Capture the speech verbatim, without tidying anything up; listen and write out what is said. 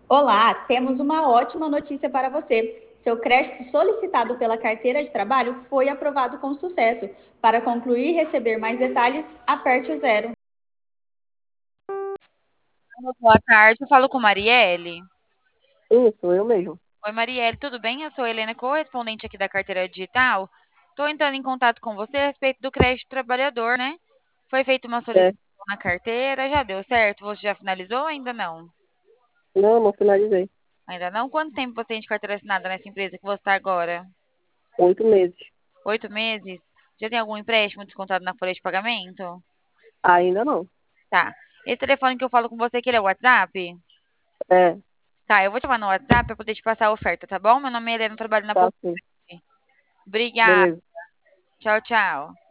Olá, temos uma ótima notícia para você. Seu crédito solicitado pela carteira de trabalho foi aprovado com sucesso. Para concluir e receber mais detalhes, aperte o zero. Boa tarde, eu falo com Marielle. Isso, eu mesmo. Oi, Marielle, tudo bem? Eu sou a Helena, correspondente aqui da carteira digital. Estou entrando em contato com você a respeito do crédito trabalhador, né? Foi feita uma É. solicitação na carteira, já deu certo? Você já finalizou ou ainda não? Não, não finalizei. Ainda não? Quanto tempo você tem de carteira assinada nessa empresa que você está agora? Oito meses. Oito meses? Já tem algum empréstimo descontado na folha de pagamento? Ainda não. Tá. Esse telefone que eu falo com você, que ele é o WhatsApp? É, Tá, eu vou te chamar no WhatsApp para poder te passar a oferta, tá bom? Meu nome é Helena, eu trabalho na tá Poupança. sim. Obrigada. Beleza. Tchau, tchau.